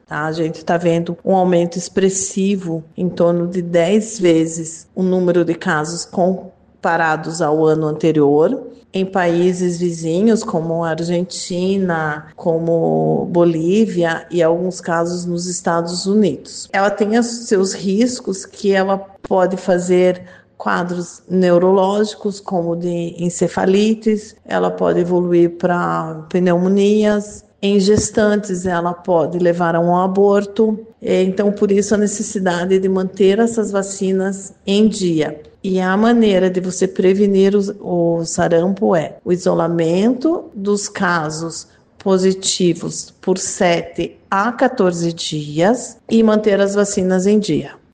tá? A gente está vendo um aumento expressivo, em torno de 10 vezes o número de casos comparados ao ano anterior. Em países vizinhos, como Argentina, como Bolívia e alguns casos nos Estados Unidos. Ela tem os seus riscos, que ela pode fazer quadros neurológicos, como de encefalites, ela pode evoluir para pneumonias. Em gestantes, ela pode levar a um aborto. Então, por isso, a necessidade de manter essas vacinas em dia. E a maneira de você prevenir o sarampo é o isolamento dos casos positivos por 7 a 14 dias e manter as vacinas em dia.